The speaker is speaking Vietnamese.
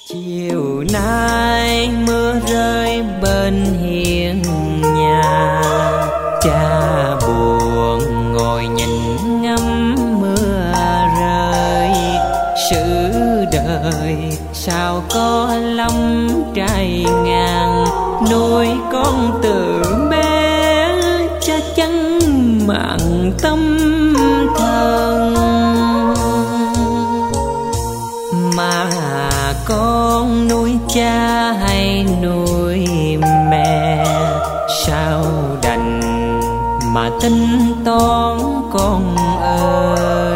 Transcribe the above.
Chiều nay mưa rơi bên hiên nhà, cha buồn ngồi nhìn ngắm mưa rơi. Sự đời sao có lắm trai ngang, nuôi con từ bé cha chẳng mặn tâm thân. Mà con nuôi cha hay nuôi mẹ, sao đành mà tính toán con ơi.